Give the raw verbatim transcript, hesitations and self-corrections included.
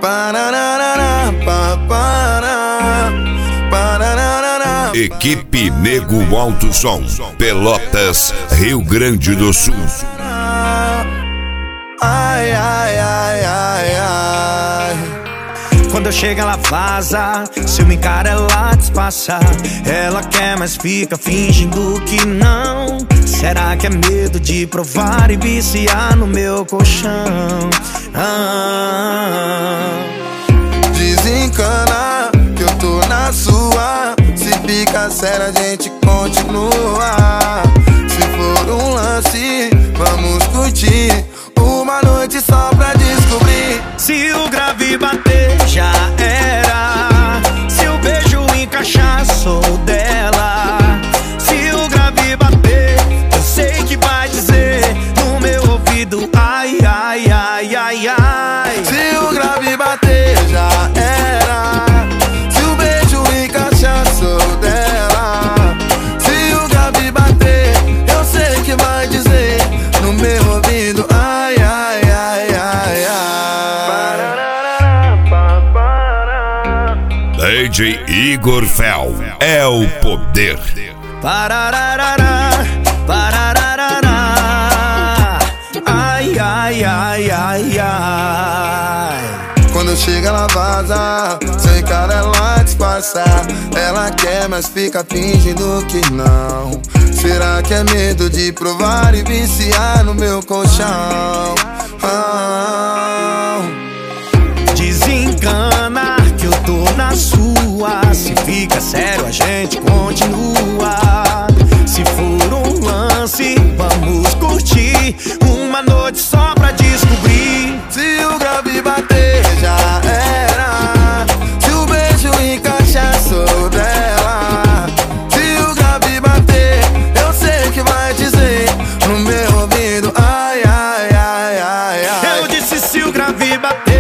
Equipe Nego Alto Som, Pelotas, Rio Grande do Sul. Ai, ai, ai, ai, ai. Quando eu chego ela vaza, se eu me encara ela despassa. Ela quer, mas fica fingindo que não. Será que é medo de provar e viciar no meu colchão? Ah. Desencana que eu tô na sua. Se fica sério a gente continua. Se for um lance, vamos curtir uma noite só pra descobrir. Se o grave bater, já era. Se o beijo encaixar, sou dela. Se o grave bater, eu sei que vai dizer no meu ouvido: ai, ai, ai, ai, ai. Se o grave bater, já era. Se o beijo encaixar, sou dela. Se o grave bater, eu sei que vai dizer no meu ouvido: ai, ai, ai, ai, ai. D J Igor Fel é o poder. Parararara, parararara. Ai, ai, ai, ai, ai. Quando chega ela vaza, sem cara ela disfarça. Ela quer, mas fica fingindo que não. Será que é medo de provar e viciar no meu colchão? Ah. Desencana que eu tô na sua. Se fica sério a gente continua. Se for um lance, vamos curtir uma noite só pra descobrir. Se o grave bater, já era. Se o beijo encaixar, sou dela. Se o grave bater, eu sei que vai dizer no meu ouvido: ai, ai, ai, ai, ai. Eu disse: se o grave bater,